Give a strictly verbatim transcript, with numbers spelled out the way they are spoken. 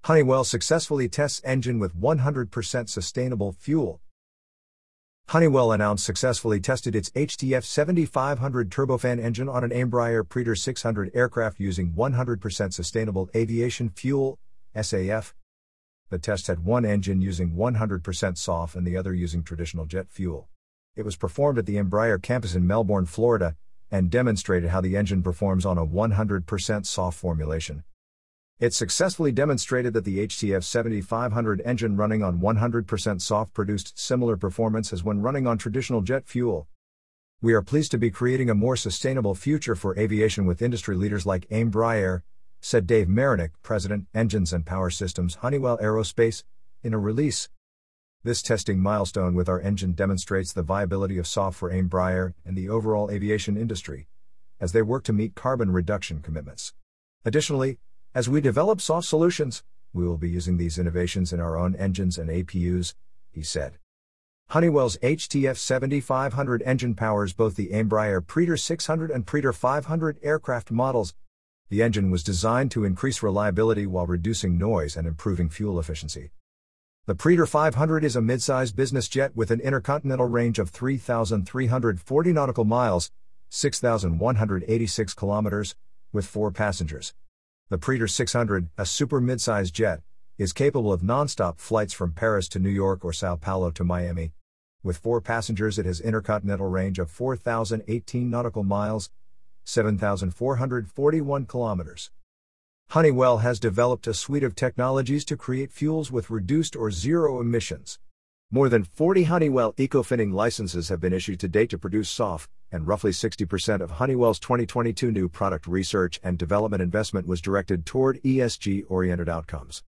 Honeywell successfully tests engine with one hundred percent sustainable fuel. Honeywell announced successfully tested its H T F seventy-five hundred turbofan engine on an Embraer Praetor six hundred aircraft using one hundred percent sustainable aviation fuel, S A F. The test had one engine using one hundred percent S A F and the other using traditional jet fuel. It was performed at the Embraer campus in Melbourne, Florida, and demonstrated how the engine performs on a one hundred percent S A F formulation. It successfully demonstrated that the H T F seventy-five hundred engine running on one hundred percent S A F produced similar performance as when running on traditional jet fuel. We are pleased to be creating a more sustainable future for aviation with industry leaders like Embraer, said Dave Marinick, President, Engines and Power Systems, Honeywell Aerospace, in a release. This testing milestone with our engine demonstrates the viability of S A F for Embraer and the overall aviation industry, as they work to meet carbon reduction commitments. Additionally, as we develop S A F solutions, we will be using these innovations in our own engines and A P Us, he said. Honeywell's H T F seventy-five hundred engine powers both the Embraer Praetor six hundred and Praetor five hundred aircraft models. The engine was designed to increase reliability while reducing noise and improving fuel efficiency. The Praetor five hundred is a mid-size business jet with an intercontinental range of three thousand three hundred forty nautical miles, six thousand one hundred eighty-six kilometers, with four passengers. The Praetor six hundred, a super mid-size jet, is capable of non-stop flights from Paris to New York or Sao Paulo to Miami. With four passengers, it has intercontinental range of four thousand eighteen nautical miles, seven thousand four hundred forty-one kilometers. Honeywell has developed a suite of technologies to create fuels with reduced or zero emissions. More than forty Honeywell Ecofining licenses have been issued to date to produce S A F, and roughly sixty percent of Honeywell's twenty twenty-two new product research and development investment was directed toward E S G-oriented outcomes.